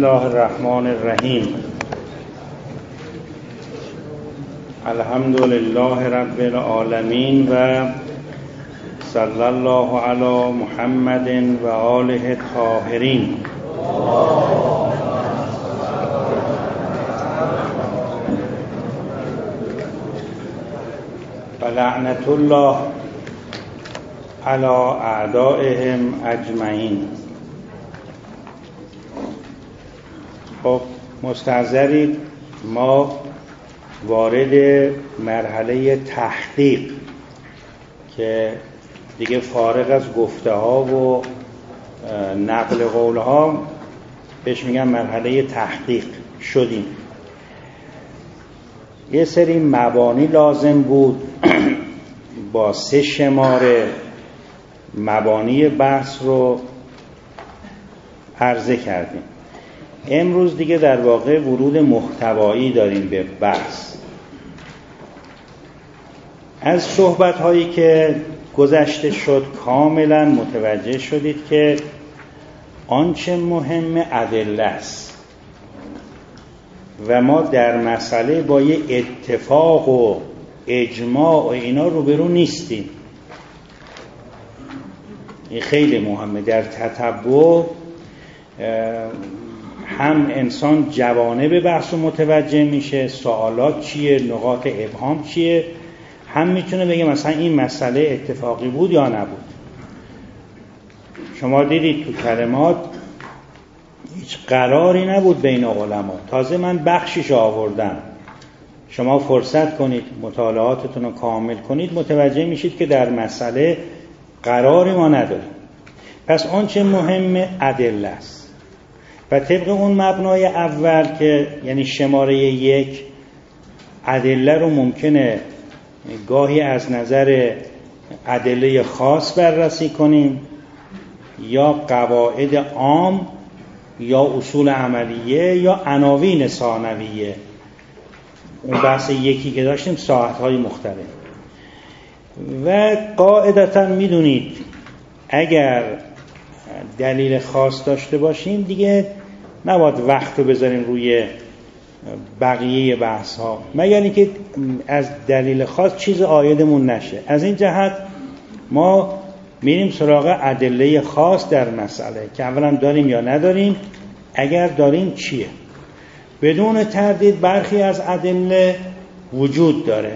الله الرحمن الرحیم. الحمد لله رب العالمین و صلی الله علی محمد و آله الطاهرین. و لعنت الله علی اعدائهم اجمعین. خب مستحضرید، ما وارد مرحله تحقیق که دیگه فارغ از گفته ها و نقل قول ها بهش میگن مرحله تحقیق شدیم. یه سری مبانی لازم بود با 3 شماره مبانی بحث رو عرضه کردیم. امروز دیگه در واقع ورود محتوایی داریم به بحث. از صحبت هایی که گذشته شد کاملا متوجه شدید که آنچه مهم ادله است و ما در مسئله با یه اتفاق و اجماع و اینا روبرو نیستیم. این خیلی مهمه. در تتبع هم انسان جوانب بحث متوجه میشه، سوالات چیه، نقاط ابهام چیه، هم میتونه بگه مثلا این مسئله اتفاقی بود یا نبود. شما دیدید تو کلمات هیچ قراری نبود بین علما. تازه من بخشیش آوردم، شما فرصت کنید مطالعاتتون رو کامل کنید، متوجه میشید که در مسئله قراری ما نداریم. پس آنچه مهم ادله است و طبق اون مبنای اول که یعنی شماره 1 ادله رو ممکنه گاهی از نظر ادله خاص بررسی کنیم یا قواعد عام یا اصول عملیه یا عناوین ثانویه. اون بحث یکی که داشتیم ساعت‌های مختلف. و قاعدتاً میدونید اگر دلیل خاص داشته باشیم دیگه نباید وقت رو بذاریم روی بقیه بحث ها مگر اینکه از دلیل خاص چیز عایدمون نشه. از این جهت ما میریم سراغ ادله خاص در مسئله که اولا داریم یا نداریم، اگر داریم چیه. بدون تردید برخی از ادله وجود داره.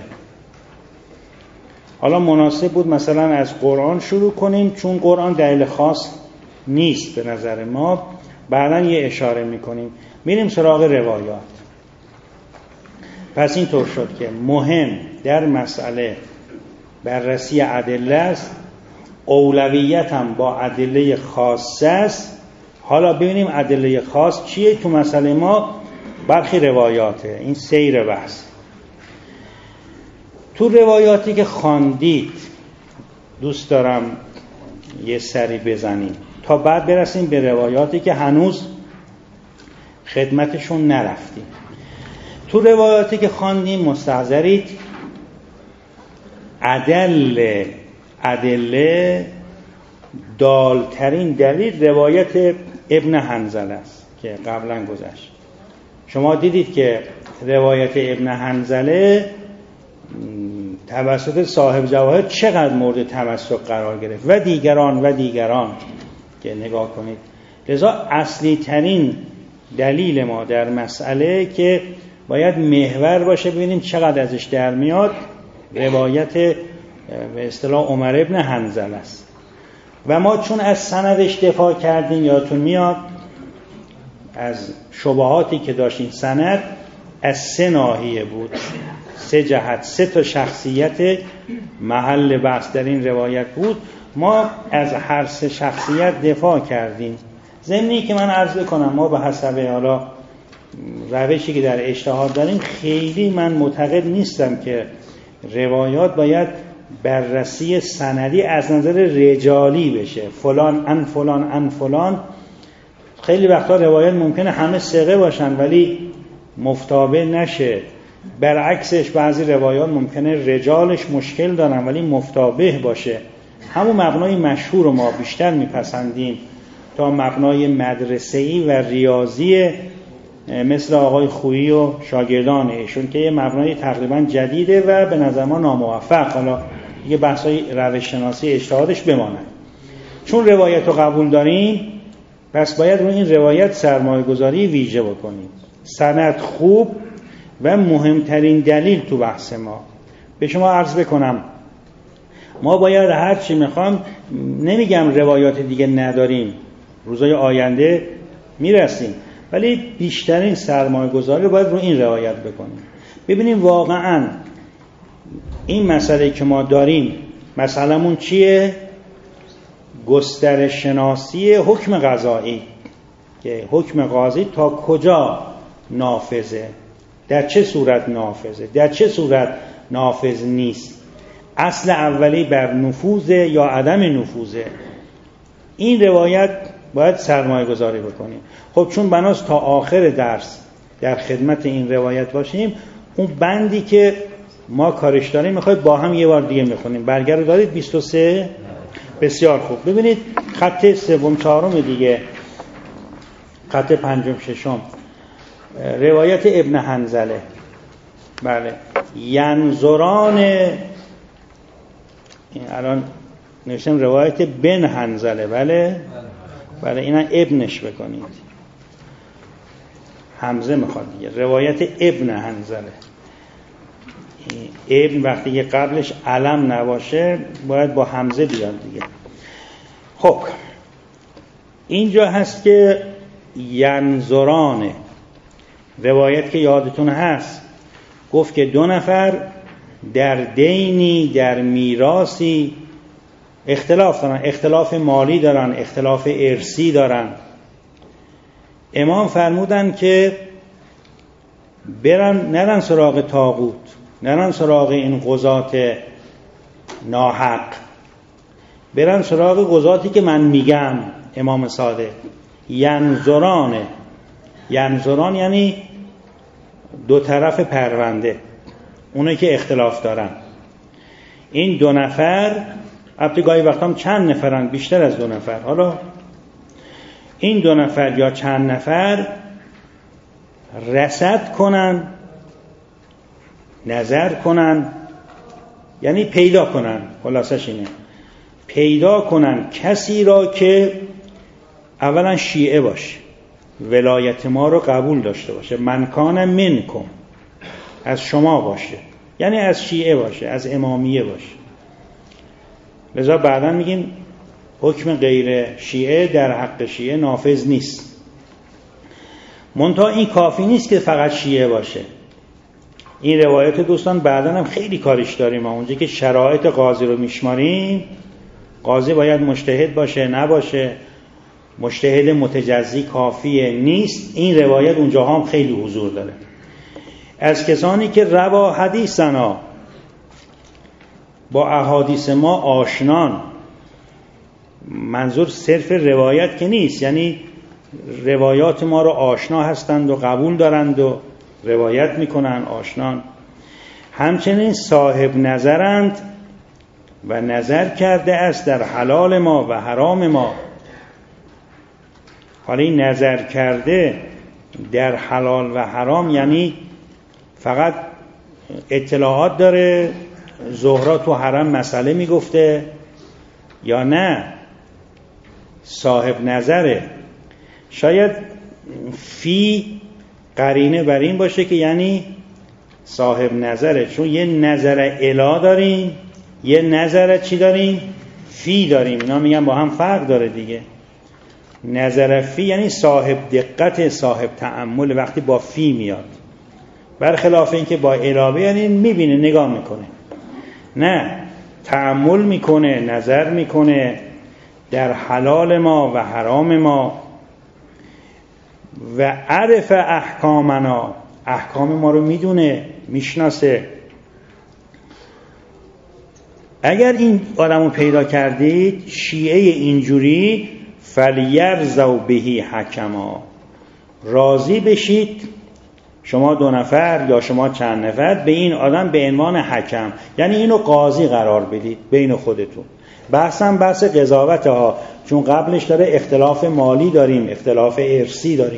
حالا مناسب بود مثلا از قرآن شروع کنیم چون قرآن دلیل خاص نیست به نظر ما، بعداً یه اشاره میکنیم. میریم سراغ روایات. پس این طور شد که مهم در مسئله بررسی ادله است، اولویت هم با ادله خاصه است. حالا ببینیم ادله خاص چیه. تو مسئله ما برخی روایاته. این سیر بحث. تو روایاتی که خواندید دوست دارم یه سری بزنیم تا بعد برسیم به روایاتی که هنوز خدمتشون نرفتیم. تو روایاتی که خواندیم مستحضرید ادله دالترین دلیل روایت ابن حنظله است که قبلا گذشت. شما دیدید که روایت ابن حنظله توسط صاحب جواهر چقدر مورد تمسک قرار گرفت و دیگران که نگاه کنید. لذا اصلی ترین دلیل ما در مسئله که باید محور باشه ببینیم چقدر ازش در میاد روایت به اصطلاح عمر ابن حنظله است. و ما چون از سندش دفاع کردیم، یادتون میاد از شبهاتی که داشتیم، سند از 3 ناحیه بود، 3 جهت، 3 تا شخصیت محل بحث در این روایت بود. ما از هر 3 شخصیت دفاع کردیم. ضمنی که من عرض بکنم ما به حسب حالا روشی که در اجتهاد داریم خیلی من معتقد نیستم که روایات باید بررسی سندی از نظر رجالی بشه، فلان ان فلان ان فلان. خیلی وقتا روایات ممکنه همه ثقه باشن ولی مفتابه نشه. برعکسش بعضی روایات ممکنه رجالش مشکل دارن ولی مفتابه باشه. همون مبنای مشهور رو ما بیشتر میپسندیم. تا مبنای مدرسه‌ای و ریاضی مثل آقای خویی و شاگردان ایشون که یه مبنای تقریبا جدیده و به نظر ما ناموفق. حالا یه بحثای روش شناسی اجتهادش بماند. چون روایت رو قبول داریم پس باید روی این روایت سرمایه گذاری ویژه بکنیم. سند خوب و مهمترین دلیل تو بحث ما. به شما عرض بکنم ما باید هر چی میخوام، نمیگم روایات دیگه نداریم، روزای آینده میرسیم، ولی بیشترین سرمایه گذاری رو باید رو این روایت بکنیم. ببینیم واقعا این مسئله که ما داریم مسئله‌مون چیه؟ گسترش شناسی حکم قضایی، که حکم قاضی تا کجا نافذه، در چه صورت نافذه، در چه صورت نافذ نیست، اصل اولی بر نفوذه یا عدم نفوذه. این روایت باید سرمایه گذاری بکنیم. خب چون بناست تا آخر درس در خدمت این روایت باشیم، اون بندی که ما کارش داریم میخواید با هم یه بار دیگه میخونیم. برگه رو دارید 23؟ بسیار خوب. ببینید خط سوم چهارم دیگه، خط پنجم ششم، روایت ابن حنظله. بله، ینظران، الان نوشتم روایت بن حنظله. بله اینا ابنش بکنید، حمزه میخواد دیگه. روایت ابن حنظله، ابن وقتی که قبلش علم نباشه باید با حمزه بیاد دیگه. خب اینجا هست که ینظران، روایت که یادتون هست گفت که 2 نفر در دینی، در میراثی اختلاف دارن، اختلاف مالی دارن، اختلاف ارثی دارن. امام فرمودن که نرن سراغ طاغوت، نرن سراغ این قضات ناحق، برن سراغ قضاتی که من میگم. امام صادق ینظران یعنی 2 طرف پرونده، اونه که اختلاف دارن. این 2 نفر، البته گاهی وقتا هم چند نفرن، بیشتر از 2 نفر. حالا این 2 نفر یا چند نفر رصد کنن، نظر کنن، یعنی پیدا کنن، خلاصش اینه، پیدا کنن کسی را که اولا شیعه باشه، ولایت ما رو قبول داشته باشه، من کان منکم، از شما باشه، یعنی از شیعه باشه، از امامیه باشه. لذا بعدا میگیم حکم غیر شیعه در حق شیعه نافذ نیست. منتها این کافی نیست که فقط شیعه باشه. این روایت دوستان بعدا هم خیلی کارش داریم. اونجا که شرایط قاضی رو میشماریم، قاضی باید مجتهد باشه نباشه، مجتهد متجزی کافیه نیست، این روایت اونجا هم خیلی حضور داره. از کسانی که روا حدیثنا، با احادیث ما آشنان، منظور صرف روایت که نیست، یعنی روایات ما رو آشنا هستند و قبول دارند و روایت میکنن، آشنان. همچنین صاحب نظرند و نظر کرده است در حلال ما و حرام ما. حالا این نظر کرده در حلال و حرام یعنی فقط اطلاعات داره، زهرا تو حرم مسئله میگفته، یا نه صاحب نظره. شاید فی قرینه بر این باشه که یعنی صاحب نظره، چون یه نظر الا داریم، یه نظر چی داریم؟ فی داریم. اینا میگن با هم فرق داره دیگه. نظر فی یعنی صاحب دقت، صاحب تأمل، وقتی با فی میاد، برخلاف این که با علاوه یعنی میبینه، نگاه میکنه. نه، تأمل میکنه، نظر میکنه در حلال ما و حرام ما. و عرف احکامنا، احکام ما رو میدونه، میشناسه. اگر این آدمو پیدا کردید شیعه اینجوری، فلیرضوا بهی حکما، راضی بشید شما 2 نفر یا شما چند نفر به این آدم به عنوان حکم، یعنی اینو قاضی قرار بدید بین خودتون. بحثم بحث قضاوت ها، چون قبلش داره اختلاف مالی داریم، اختلاف ارثی داریم.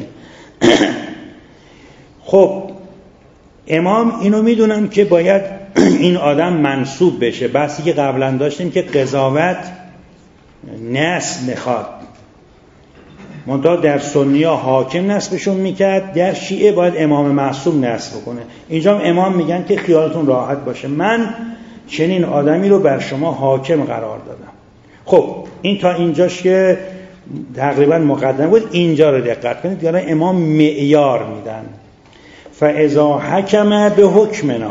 خب امام اینو میدونن که باید این آدم منصوب بشه. بحثی که قبلا داشتیم که قضاوت نسب میخواد، منتها در سنی ها حاکم نسبشون میکرد، در شیعه باید امام معصوم نسب کنه. اینجا امام میگن که خیالتون راحت باشه، من چنین آدمی رو بر شما حاکم قرار دادم. خب این تا اینجاش که تقریبا مقدم بود. اینجا رو دقت کنید، دارن امام معیار میدن. فاذا حکم به حکمنا،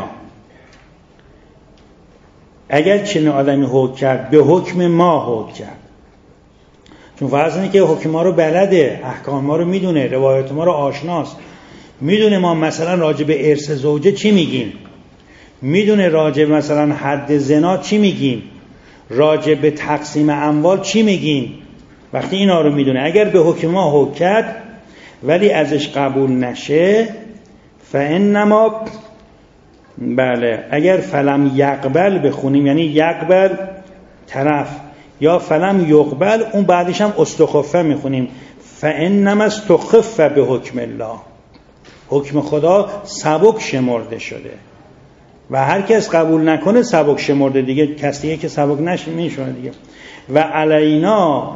اگر چنین آدمی حکم کرد به حکم ما حکم کرد، چون فرض اینه که حکم ما رو بلده، احکام ما رو میدونه، روایت ما رو آشناست، میدونه ما مثلا راجع به ارث زوجه چی میگیم، میدونه راجع به مثلا حد زنا چی میگیم، راجع به تقسیم اموال چی میگیم. وقتی اینا رو میدونه، اگر به حکم ما حکم کرد ولی ازش قبول نشه، فانما، بله، اگر فلم یقبل بخونیم یعنی یقبل طرف، یا فلم یقبل اون بعدش هم استخفه میخونیم، فانما استخف به حکم الله، حکم خدا سبک شمرده شده و هر کس قبول نکنه سبک شمرده دیگه، کسیه که سبک نمیشه دیگه. و علینا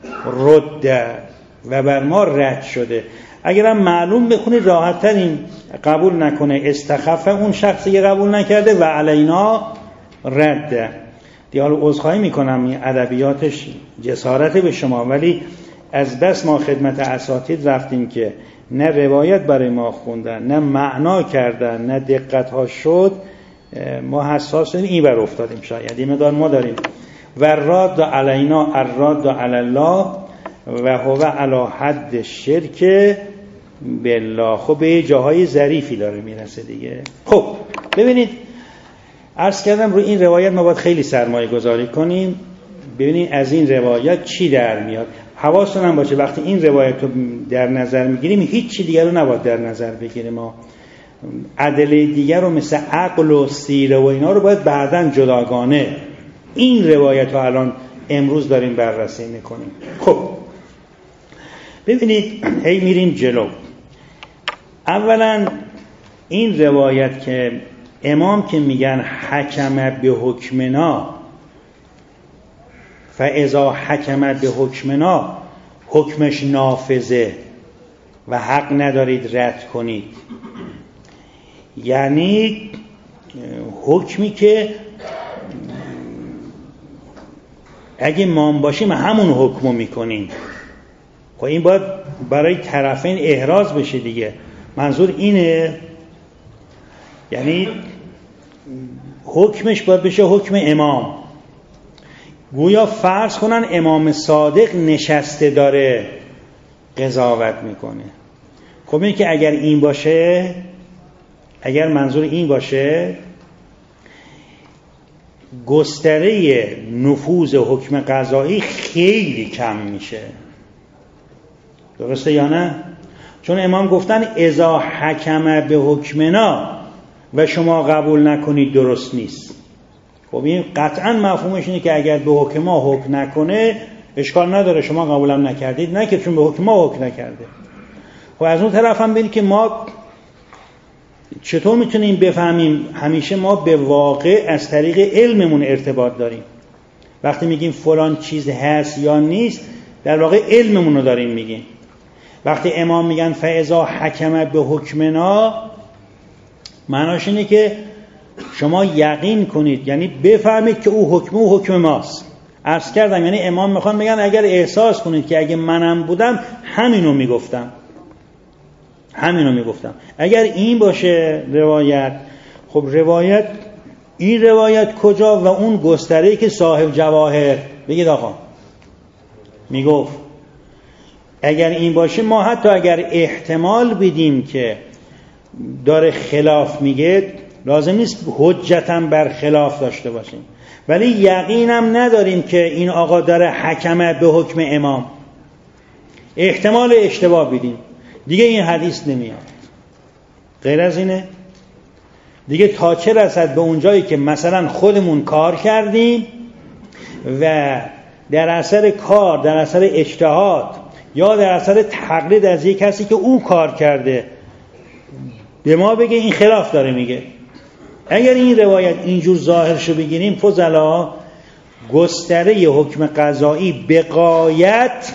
رد، و بر ما رد شده. اگرم معلوم بخونید راحت ترین، قبول نکنه استخفه اون شخصی که قبول نکرده، و علینا رد. دیگه عذرخواهی میکنم این ادبیاتش جسارت به شما، ولی از بس ما خدمت اساتید رفتیم که نه روایت برای ما خوندن، نه معنا کردن، نه دقت ها شد، ما حساس این بر افتادیم. شاید این مقدار ما داریم و راد علینا الراد علی الله و هو علی حد شرک بالله. خب به جاهای ظریفی داره میرسه دیگه. خب ببینید، عرض کردم روی این روایت ما باید خیلی سرمایه گذاری کنیم، ببینید از این روایت چی در میاد. حواستون هم باشه وقتی این روایت رو در نظر میگیریم هیچ چی دیگر رو نباید در نظر بگیریم. ما ادله دیگر رو مثل عقل و سیره و اینا رو باید بعداً جداگانه، این روایت رو الان امروز داریم بررسی میکنیم. خب ببینید هی میریم جلو. اولا این روایت که امام که میگن حکم به حکمنا، فاذا حکم به حکمنا، حکمش نافذه و حق ندارید رد کنید، یعنی حکمی که اگه ما باشیم همون حکمو میکنیم. خب این باید برای طرفین احراز بشه دیگه. منظور اینه، یعنی حکمش باید بشه حکم امام. گویا فرض کنن امام صادق نشسته داره قضاوت میکنه. خب این که اگر این باشه، اگر منظور این باشه، گستره نفوذ حکم قضایی خیلی کم میشه. درسته یا نه؟ چون امام گفتن اذا حکم به حکمنا و شما قبول نکنید درست نیست. خب این قطعا مفهومش اینه که اگر به حکم ما حکم نکنه اشکال نداره، شما قبولم نکردید، نه که چون به حکم ما حکم نکرده. خب از اون طرف هم ببینید که ما چطور میتونیم بفهمیم؟ همیشه ما به واقع از طریق علممون ارتباط داریم. وقتی میگیم فلان چیز هست یا نیست، در واقع علممون رو داریم میگیم. وقتی امام میگن فاذا حکم به حکمنا، معناش اینه که شما یقین کنید، یعنی بفهمید که او حکم ماست. عرض کردم یعنی امام میخوان بگن اگر احساس کنید که اگه منم بودم همینو میگفتم. اگر این باشه روایت، خب روایت، این روایت کجا و اون گستره‌ای که صاحب جواهر بگید آقا میگفت. اگر این باشه ما حتی اگر احتمال بدیم که داره خلاف میگه، لازم نیست حجتاً بر خلاف داشته باشیم، ولی یقینم نداریم که این آقا داره حکم به حکم امام. احتمال اشتباه بدیم دیگه این حدیث نمیاد. غیر از اینه؟ دیگه تا چه رسد به اونجایی که مثلا خودمون کار کردیم و در اثر کار، در اثر اجتهاد یا در اثر تقلید از یک کسی که او کار کرده به ما بگه این خلاف داره میگه. اگر این روایت اینجور ظاهرشو بگیریم فضلا، گستره حکم قضایی به غایت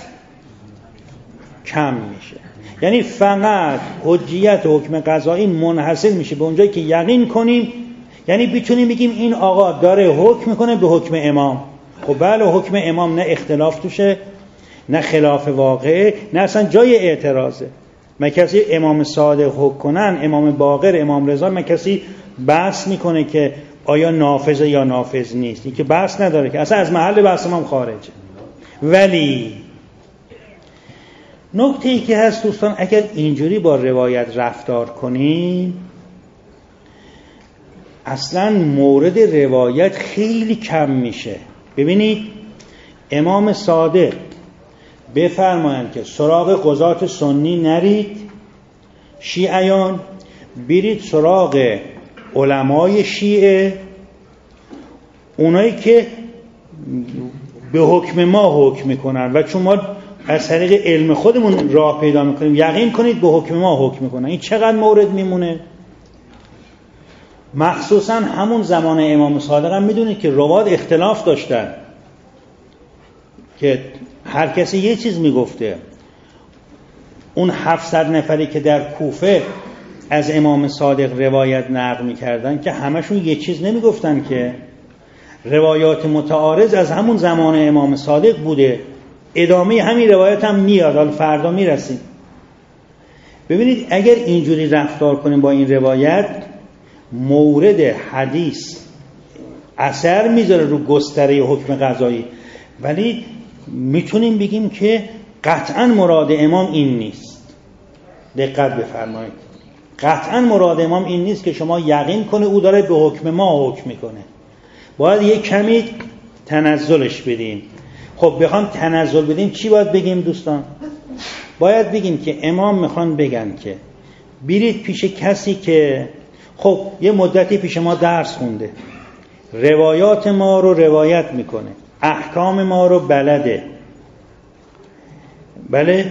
کم میشه. یعنی فقط حجیت حکم قضایی منحصر میشه به اونجایی که یقین کنیم، یعنی بتونیم بگیم این آقا داره حکم میکنه به حکم امام. خب بله، حکم امام نه اختلاف توشه، نه خلاف واقعه، نه اصلا جای اعتراضه. من کسی امام صادق حکم کنن، امام باقر، امام رضا، من کسی بحث میکنه که آیا نافذه یا نافذ نیست؟ این که بحث نداره، که اصلا از محل بحث امام خارجه. ولی نکته ای که هست دوستان، اگر اینجوری با روایت رفتار کنیم اصلا مورد روایت خیلی کم میشه. ببینید امام صادق بفرمایند که سراغ قضات سنی نرید، شیعیان برید سراغ علمای شیعه، اونایی که به حکم ما حکم میکنن و چون ما از طریق علم خودمون راه پیدا میکنیم یقین کنید به حکم ما حکم میکنن. این چقدر مورد میمونه؟ مخصوصا همون زمان امام صادق هم میدونید که رواد اختلاف داشتن که هر کسی یه چیز میگفته. اون 700 نفری که در کوفه از امام صادق روایت نقل میکردن که همشون یه چیز نمیگفتن، که روایات متعارض از همون زمان امام صادق بوده. ادامه همین روایت هم میاد، حالا فردا میرسیم. ببینید اگر اینجوری رفتار کنیم با این روایت، مورد حدیث اثر میذاره رو گستره حکم قضایی، ولی میتونیم بگیم که قطعا مراد امام این نیست. دقت بفرمایید، قطعا مراد امام این نیست که شما یقین کنه او داره به حکم ما حکم میکنه. باید یک کمی تنزلش بدیم. خب بخوام تنزل بدیم چی باید بگیم دوستان؟ باید بگیم که امام میخوان بگن که برید پیش کسی که خب یه مدتی پیش ما درس خونده، روایات ما رو روایت میکنه، احکام ما رو بلده، بله،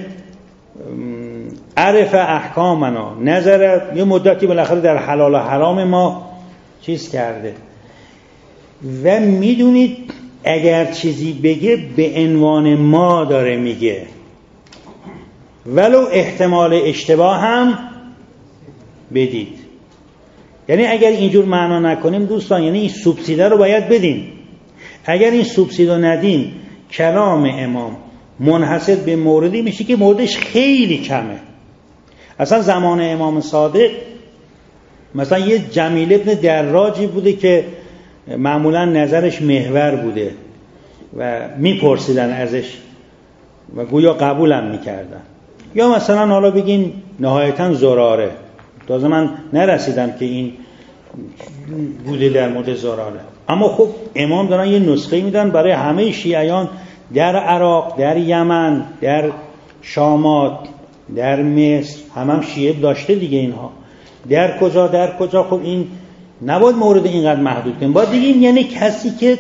عرف احکامنا، نظر یه مدتی بالاخره در حلال و حرام ما چیز کرده و میدونید اگر چیزی بگه به عنوان ما داره میگه، ولو احتمال اشتباه هم بدید. یعنی اگر اینجور معنا نکنیم دوستان، یعنی این سوبسیده رو باید بدیم. اگر این سوبسیده رو ندیم، کلام امام منحصر به موردی میشه که موردش خیلی کمه. اصلا زمان امام صادق مثلا یه جمیل ابن دراجی بوده که معمولا نظرش محور بوده و میپرسیدن ازش و گویا قبولم میکردن. یا مثلا حالا بگین نهایتا زراره، تازه من نرسیدم که این بوده در مورد زراره، اما خب امام دارن یه نسخه میدن برای همه شیعیان در عراق، در یمن، در شامات، در مصر، هم شیعه داشته دیگه اینها، در کجا. خب این نباید مورد اینقدر محدود کنیم. باید دیگیم یعنی کسی که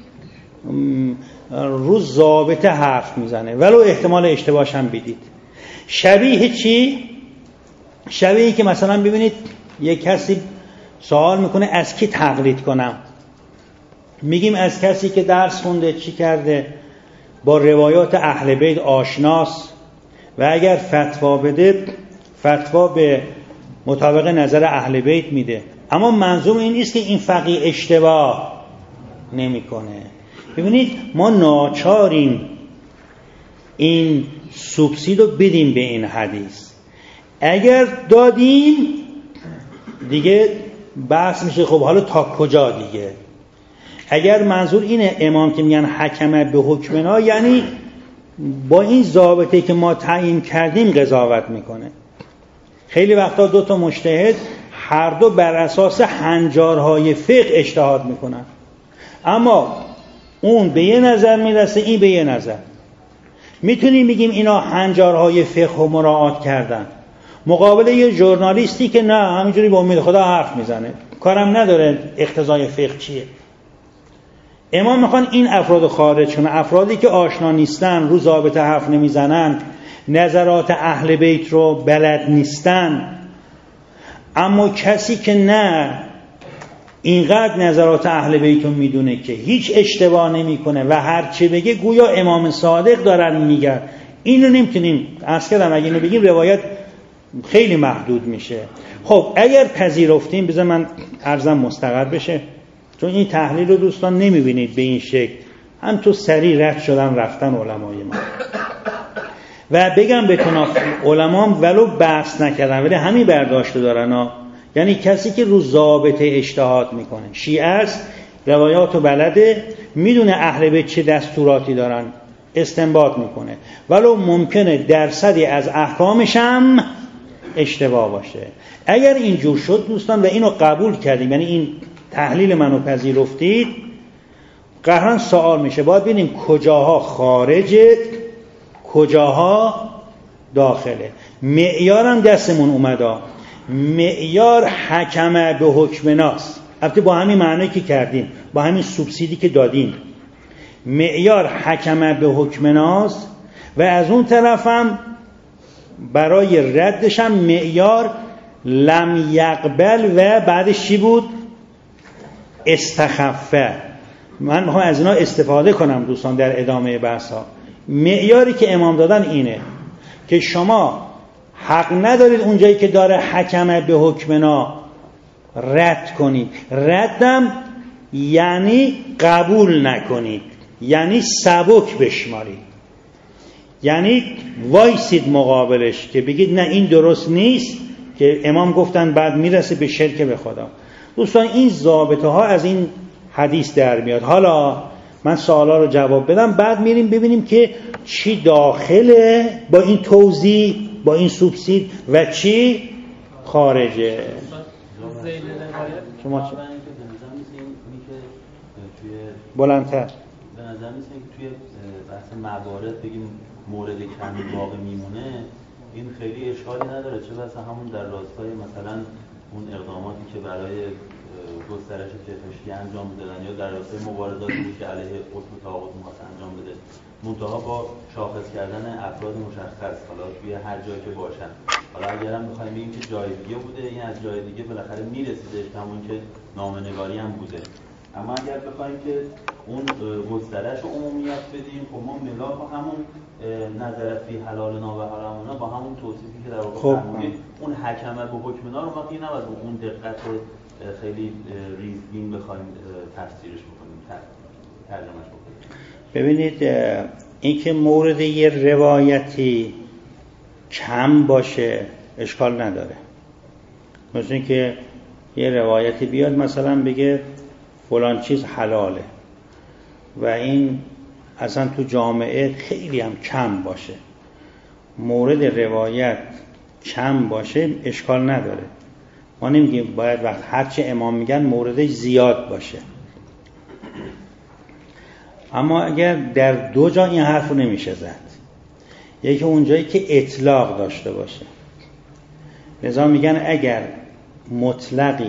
رو ضابطه حرف میزنه ولو احتمال اشتباهش هم بدید. شبیه چی؟ شبیه که مثلا ببینید یک کسی سوال میکنه از کی تقلید کنم، میگیم از کسی که درس خونده، چی کرده، با روایات اهل بیت آشناست و اگر فتوا بده فتوا به مطابق نظر اهل بیت میده. اما منظور این نیست که این فقیه اشتباه نمیکنه. ببینید ما ناچاریم این سوبسید رو بدیم به این حدیث. اگر دادیم دیگه بحث میشه خب حالا تا کجا دیگه. اگر منظور اینه امام که میگن حکمه به حکمنا، یعنی با این ضابطه که ما تعیین کردیم قضاوت میکنه. خیلی وقتا دو تا مجتهد هر دو بر اساس هنجارهای فقه اجتهاد میکنن، اما اون به یه نظر میرسه، این به یه نظر. میتونیم بگیم اینا هنجارهای فقه رو مراعات کردن. مقابل یه ژورنالیستی که نه همینجوری به امید خدا حرف میزنه، کارم نداره اقتضای فقه چیه. امام میخوان این افراد خارج کنن، افرادی که آشنا نیستن، رو ضابطه حرف نمیزنن، نظرات اهل بیت رو بلد نیستن. اما کسی که نه اینقدر نظرات اهل بیت رو میدونه که هیچ اشتباه نمیکنه و هر چه بگه گویا امام صادق دارن میگن، اینو نمیتونیم عرض کردم اگه اینو بگیم روایت خیلی محدود میشه. خب اگر پذیرفتیم، بذار من عرضم مستقر بشه، چون این تحلیل رو دوستان نمیبینید به این شکل، هم تو سریع رد شدن رفتن علمای ما و بگم بهتون علما ولو بحث نکردن ولی همین برداشت دارن ها. یعنی کسی که رو ضابطه اجتهاد میکنه، شیعه است، روایات و بلده، میدونه اهل بیت چه دستوراتی دارن، استنباط میکنه، ولو ممکنه درصدی از احکامش هم اشتباه باشه. اگر اینجور شد دوستان و اینو قبول کردیم، یعنی این تحلیل منو پذیرفتید، قهران سوال میشه باید ببینیم کجاها خارجه کجاها داخله. معیارم دستمون اومده، معیار حکمه به حکم ناس، البته با همین معنی که کردیم، با همین سوبسیدی که دادیم، معیار حکمه به حکم ناس، و از اون طرفم برای ردش هم معیار لم یقبل و بعدش چی بود؟ استخفه. من میخوام از اینا استفاده کنم دوستان در ادامه بحث ها. معیاری که امام دادن اینه که شما حق ندارید اونجایی که داره حکمه به حکمنا رد کنید. ردم یعنی قبول نکنید، یعنی سبک بشمارید، یعنی وایسید مقابلش که بگید نه این درست نیست، که امام گفتن بعد میرسه به شرک به خدا. دوستان این ضابطه ها از این حدیث در میاد. حالا من سوالا رو جواب بدم، بعد میریم ببینیم که چی داخله با این توضیح، با این سوبسید، و چی خارجه. شما چی؟ بلندتر. به نظر میسه که توی بحث موارد بگیم مورد کمی باقی میمونه، این خیلی اشکالی نداره، چه بسا همون در راستای مثلا اون اقداماتی که برای گسترش فقهی انجام دادن یا در راستای مبارزاتی که علیه قطب و طاغوت می‌خواست انجام بده، منتها با شاخص کردن افراد مشخص، حالا توی هر جایی که باشن. حالا اگر هم بخوایم بگیم که جای دیگه بوده، این از جای دیگه بالاخره میرسیده، همون که نامه‌نگاری هم بوده. اما اگر بخوایم که اون گسترش و عمومیت بدیم، خب ما ملاک همون نظرت فی حلالنا و حرامنا با همون توصیفی که در واقع فرمودید، اون حکمه به حکمنا رو ما دیگه نباید اون دقت خیلی ریزبین بخوایم تفسیرش بکنیم، ترجمهش بکنیم. ببینید این که مورد یه روایتی کم باشه اشکال نداره. مثل این که یه روایتی بیاد مثلا بگه فلان چیز حلاله و این اصلا تو جامعه خیلی هم کم باشه، مورد روایت کم باشه اشکال نداره. ما نمیگیم باید وقت هرچی امام میگن موردش زیاد باشه، اما اگر در دو جا این حرف رو نمیشه زد، یکی اونجایی که اطلاق داشته باشه. لذا میگن اگر مطلقی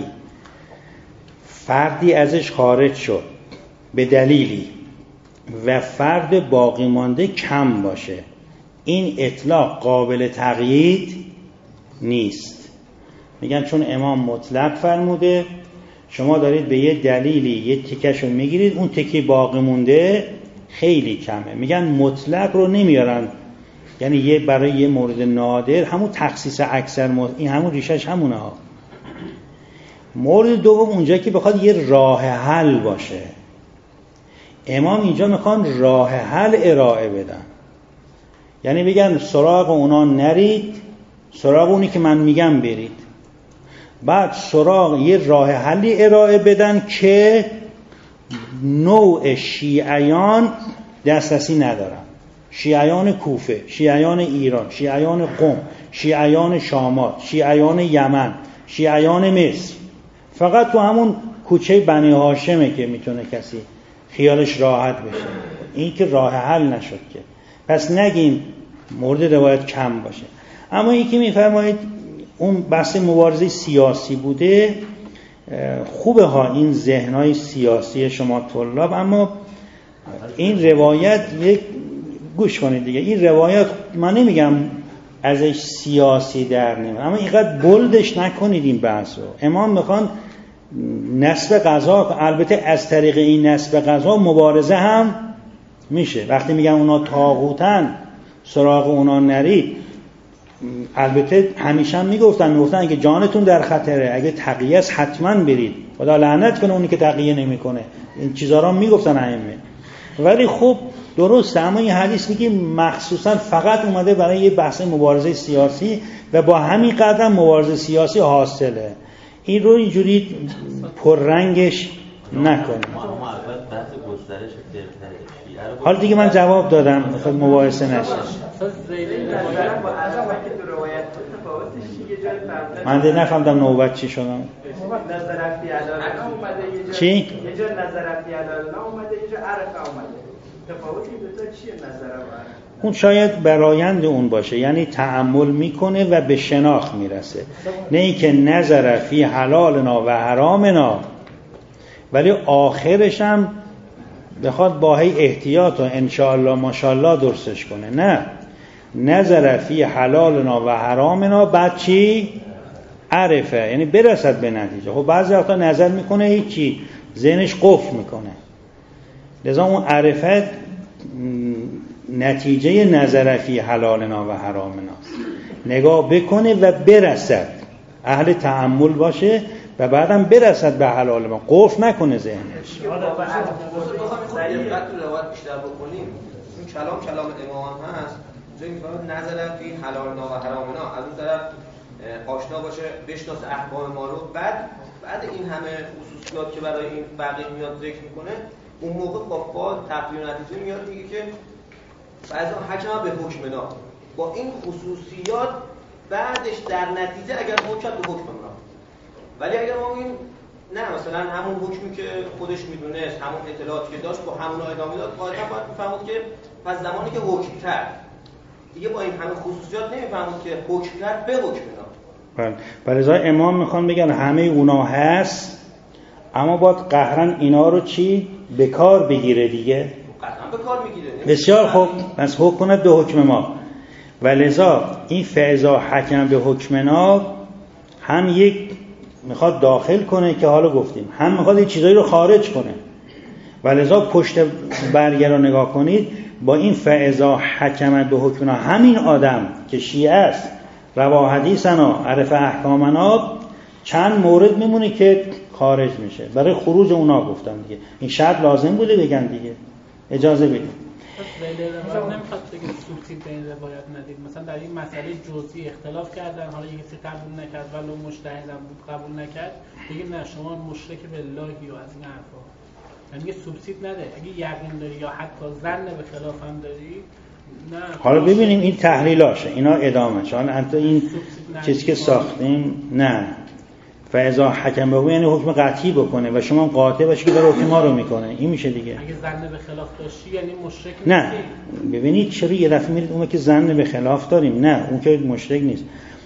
فردی ازش خارج شد به دلیلی و فرد باقی مانده کم باشه، این اطلاق قابل تقیید نیست. میگن چون امام مطلق فرموده، شما دارید به یه دلیلی یه تیکشو میگیرید، اون تیکی باقی مونده خیلی کمه. میگن مطلق رو نمیارن، یعنی یه برای یه مورد نادر همون تخصیص اکثر این همون ریشش همونه ها. مورد دوم اونجایی که بخواد یه راه حل باشه، امام اینجا میخوان راه حل ارائه بدن، یعنی بگن سراغ اونا نرید، سراغ اونی که من میگم برید. بعد سراغ یه راه حلی ارائه بدن که نوع شیعیان دسترسی ندارن، شیعیان کوفه، شیعیان ایران، شیعیان قم، شیعیان شامات، شیعیان یمن، شیعیان مصر. فقط تو همون کوچه بنی هاشمه که میتونه کسی خیالش راحت بشه. این که راه حل نشد که، پس نگیم مورد روایت کم باشه. اما این که میفرمایید اون بحث مبارزه سیاسی بوده، خوبه ها این ذهن‌های سیاسی شما طلاب، اما این روایت یک گوش کنید دیگه، این روایت من نمیگم ازش سیاسی در نمیاد، اما اینقدر بلدش نکنید این بحث رو. امام میخوان نسب قضا، البته از طریق این نسب قضا مبارزه هم میشه. وقتی میگن اونا طاغوتن سراغ اونا نرید، البته همیشه هم میگفتن اگه جانتون در خطره، اگه تقیه است حتما برید، خدا لعنت کنه اونی که تقیه نمیکنه. این چیزا رو میگفتن ائمه. ولی خب درسته، اما این حدیث میگه مخصوصا فقط اومده برای یه بحث مبارزه سیاسی و با همین قدر مبارزه سیاسی حاصله. این رو اینجوری پررنگش نکنید. حالا دیگه من جواب دادم، خود مباحثه نشه. من دیگه نفهمدم نوبت چی شدم. چی؟ یه جا نظرفی علاله اومده، یه جا عرف اومده. تفاوت این دوتا چیه نظر؟ اون شاید برایند اون باشه، یعنی تأمل میکنه و به شناخت میرسه، نه اینکه نظر فی حلالنا و حرامنا، ولی آخرش هم بخواد با هی احتیاط و انشاءالله ماشاءالله درستش کنه. نه، نظر فی حلالنا و حرامنا بعد چی؟ عرفه، یعنی برسد به نتیجه. خب بعضی وقتا نظر میکنه هیچی، ذهنش قفل میکنه، لذا اون عرفه نتیجه نظر فی حلالنا و حرامنا، نگاه بکنه و برسد، اهل تأمل باشه و بعدم برسد به حلال ما، قفل نکنه ذهنش. بخوام روایت بیشتر بکنیم، اون کلام امام هست، جایی میفهمد نظر فی حلالنا و حرامنا، از اون طرف آشنا باشه، بشناسه احکام ما رو، بعد این همه خصوصیات که برای این فقیه میاد ذکر میکنه، اون موقع با تقدیر نتیجه میاد میگه که بعضا حکم به حکمنا، با این خصوصیات بعدش در نتیجه اگر حکم به حکمنا، ولی اگر ما این نه مثلا همون حکمی که خودش میدونست، همون اطلاعاتی که داشت با همون ادامه داد، قاعدتا باید بفهمید که پس زمانی که حکم کرد دیگه با این همه خصوصیات نمیفهمید که حکم کرد به حکمنا. بله، لذا امام میخوان بگن همه اونا هست، اما باید قهرن اینا رو چی؟ به کار بگیره دیگه. قطعا به کار میگیره. بسیار خوب، پس حکم کند به حکم ما. و لذا این فاذا حکم به حکمنا هم یک میخواد داخل کنه که حالا گفتیم، هم میخواد این چیزایی رو خارج کنه. و لذا پشت برگه رو نگاه کنید، با این فاذا حکم به حکمنا همین آدم که شیعه است، روا حدیثنا عرف احکامنا، چند مورد میمونه که خارج میشه. برای خروج اونا گفتم دیگه، این شرط لازم بوده بگن دیگه. اجازه بدید. نمیخواد بگید سوبسید به این روایت ندید، مثلا در این مسئله جزئی اختلاف کردن، حالا یکی قبول نکرد ولو مجتهدم بود قبول نکرد، دیگه نه شما مشرک باللهی و از این حرفا، یعنی سوبسید نده. اگه یقین داری یا حتی ظن به خلاف هم داری، نه. حالا ببینیم این تحلیلاشه، اینا ادامهش. حالا انتا این چیزی که ساختیم، نه فاذا حکم به یعنی حکم قطعی بکنه و شما قاطع باشی که داره حکم ما رو میکنه، این میشه دیگه. اگه ظن به خلاف داشتی یعنی مشرک نیستی. نه ببینید چرا یه دفعه میرید اون که ظن به خلاف داریم، نه اون که مشرک نیست.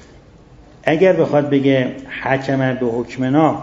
اگر بخواد بگه حکم به حکمنا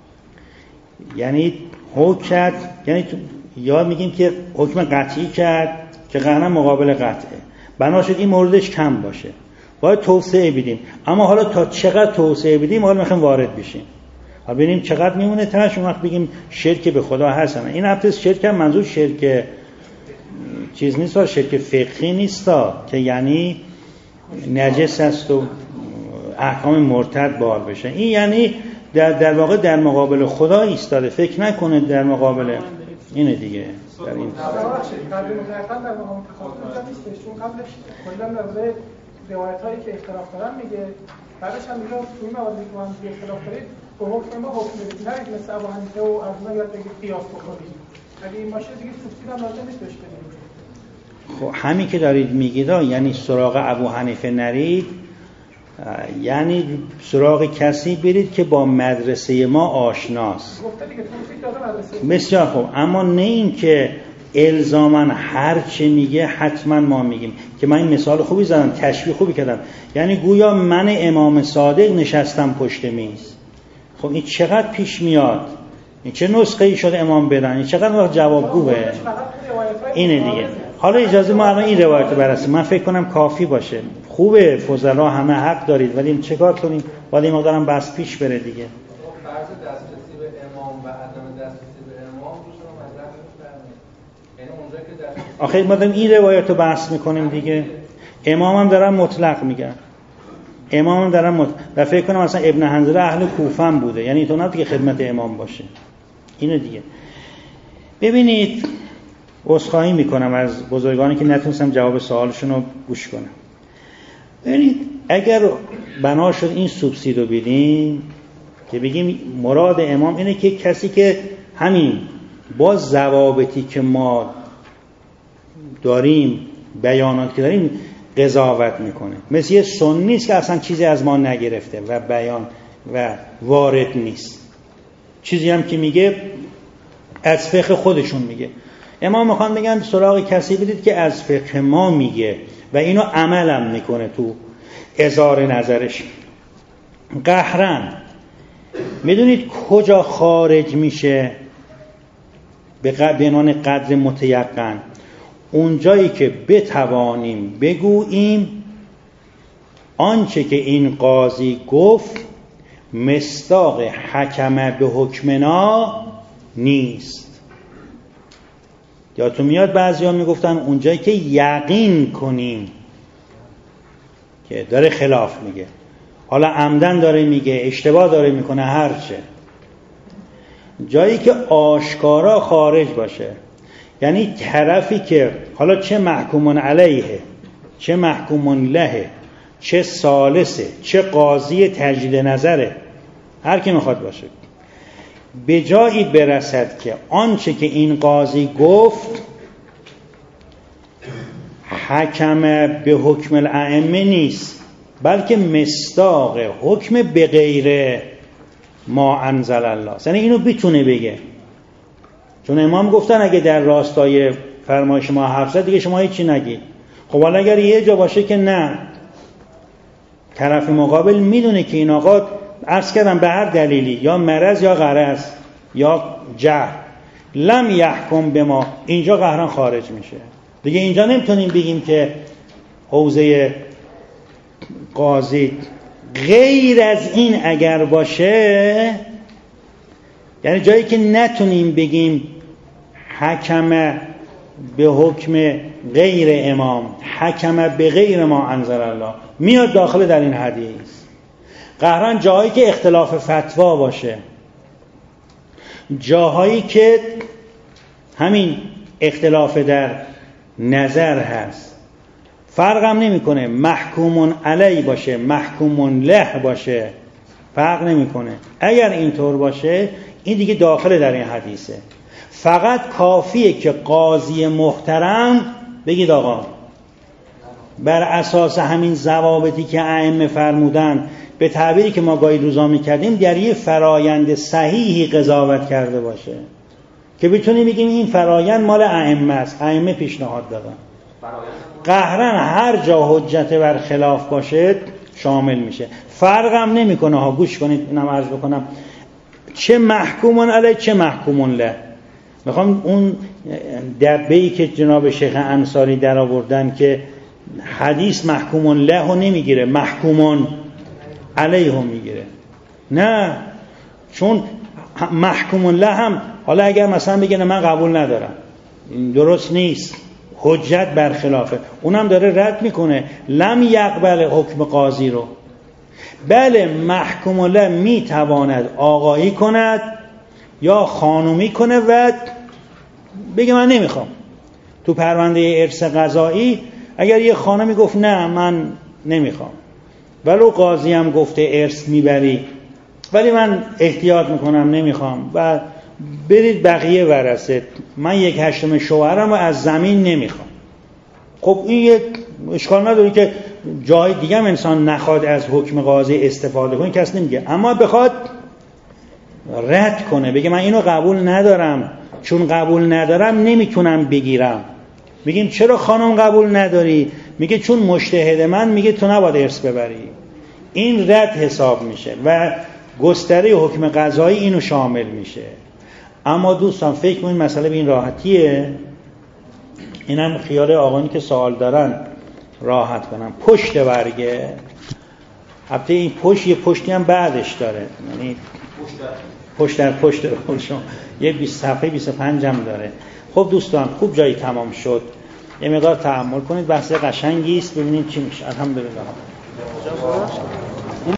یعنی حکم، یعنی یا میگیم که حکم قطعی کرد که قطعا مقابل قطعه، بنا شد این موردش کم باشه، باید توسعه بدیم. اما حالا تا چقدر توسعه بدیم حالا میخوایم وارد بشیم، حالا ببینیم چقدر میمونه تاش، اون وقت بگیم شرک به خدا هست. این هفته شرک هم منظور شرک چیز نیست، شرک فقهی نیست که یعنی نجس است و احکام مرتد بار بشه. این یعنی در واقع در مقابل خدا ایستاده، فکر نکنه در مقابل اینه دیگه. در این قبل مطلقاً در مقام تخاطب اونجا نیستش، چون قبلش کلا درباره روایتایی که اختلاف دارن میگه، بعدش هم میگه توی مواردی که هم اختلاف دارید به حکم ما حکم بدید، نه مثل ابو حنیفه و ازنا یاد بگید قیاس بکنید. اگه این باشه دیگه سوبسید هم لازم نیست بهش بدید. خب همین که دارید میگید یعنی سراغ ابو حنیفه نرید، یعنی سراغ کسی برید که با مدرسه ما آشناست. گفته دیگه توصیف داده مدرسه. بسیار خوب، اما نه این که الزاماً هر چه میگه حتما ما میگیم. که من این مثال خوبی زدم، تشبیه خوبی کردم. یعنی گویا من امام صادق نشستم پشت میز. خب این چقدر پیش میاد؟ این چه نسخه ای شده امام بدن؟ این چقدر جوابگوه؟ اینه دیگه. حالا اجازه ما الان این روایت رو بررسی. من فکر کنم کافی باشه. خوبه، فضلا همه حق دارید، ولی چه کار کنیم؟ باید این مقدارم بس پیش بره دیگه. فرض دسترسی به امام و عدم دسترسی به امام رو شما مطرح می‌کنید. یعنی اونجا که دسترسی آخه ما داریم این روایت رو بحث میکنیم دیگه. امام هم دارن مطلق میگن. امام هم دارن و فکر کنم مثلا ابن حنظله اهل کوفه هم بوده. یعنی تو نباید که خدمت امام باشه. اینو دیگه. ببینید، عذرخواهی میکنم از بزرگانی که نتونستم جواب سوالشون رو گوش کنم. ببینید، اگر بنا شد این سوبسید رو بدیم که بگیم مراد امام اینه که کسی که همین با ضوابطی که ما داریم، بیانات که داریم، قضاوت میکنه. مثل یه سنی نیست که اصلا چیزی از ما نگرفته و بیان و وارد نیست. چیزی هم که میگه از فقه خودشون میگه. امام میخوان بگن سراغ کسی بدید که از فقه ما میگه و اینو عملم میکنه تو اظهار نظرش. قهرن میدونید کجا خارج میشه به بنان قدر متیقن؟ اون جایی که بتوانیم بگوییم آنچه که این قاضی گفت مصداق حکم به حکمنا نیست. یادتون میاد بعضی ها میگفتن اونجایی که یقین کنیم که داره خلاف میگه، حالا عمدن داره میگه، اشتباه داره میکنه، هرچه، جایی که آشکارا خارج باشه، یعنی طرفی که حالا چه محکومون علیه، چه محکومون له، چه ثالثه، چه قاضی تجدید نظره، هر کی میخواد باشه، به جایی برسد که آنچه که این قاضی گفت حکم به حکم الائمه نیست، بلکه مصداق حکم به غیر ما انزل الله. یعنی اینو بتونه بگه. چون امام گفتن اگه در راستای فرمایش ما حرف زد دیگه شما هیچی نگید. خب حالا اگر یه جا باشه که نه، طرف مقابل میدونه که این آقا عرض کردم به هر دلیلی، یا مرض یا غرض یا جهل، لم یحکم به ما، اینجا قهرن خارج میشه دیگه. اینجا نمیتونیم بگیم که حوزه قاضی غیر از این اگر باشه، یعنی جایی که نتونیم بگیم حکم به حکم غیر امام، حکم به غیر ما انزل الله، میاد داخل در این حدیث. قهرن جایی که اختلاف فتوا باشه، جاهایی که همین اختلاف در نظر هست، فرقم نمیکنه محکومون علی باشه محکومون له باشه، فرق نمیکنه. اگر اینطور باشه این دیگه داخل در این حدیثه. فقط کافیه که قاضی محترم بگید آقا بر اساس همین ضوابطی که ائمه فرمودن، به تعبیری که ما گاهی روزا میکردیم، در یه فرایند صحیحی قضاوت کرده باشه که بتونیم بگیم این فرایند مال ائمه است، ائمه پیشنهاد دادن. قهرن هر جا حجت بر خلاف باشه شامل میشه. فرقم نمیکنه ها، گوش کنید اینم عرض بکنم، چه محکومون علی چه محکومون له. میخوام اون دبه‌ای که جناب شیخ انصاری در آوردن که حدیث محکومون له رو نمیگیره، محکومون علیه رو میگیره. نه، چون محکومون له هم حالا اگر مثلا بگه من قبول ندارم، درست نیست، حجت برخلافه، اونم داره رد میکنه، لم یقبل حکم قاضی رو. بله محکوم له میتواند آقایی کند یا خانومی کنه و بگه من نمیخوام. تو پرونده ارث قضایی اگر یه خانمی گفت نه من نمیخوام، ولو قاضی هم گفته ارث میبری ولی من احتیاط میکنم نمیخوام و برید بقیه ورثه، من 1/8 شوهرم رو از زمین نمیخوام. خب این یک اشکال نداره که جای دیگه هم انسان نخواد از حکم قاضی استفاده کنه، کس نمیگه، اما بخواد رد کنه بگه من اینو قبول ندارم، چون قبول ندارم نمیتونم بگیرم. میگیم چرا خانم قبول نداری؟ میگه چون مجتهد من میگه تو نباید ارث ببری، این رد حساب میشه و گستره حکم قضایی اینو شامل میشه. اما دوستان فکر کنید مسئله به این راحتیه. اینم خیال آقایانی که سوال دارن راحت کنم. پشت برگه، البته این پشت یه پشتی هم بعدش داره، یعنی پشت در پشت شما یه 20 صفحه 25 هم داره. خب دوستان خوب جایی تمام شد، یه مقدار تأمل کنید، بحث قشنگی است، ببینید چی میشه. الحمدلله.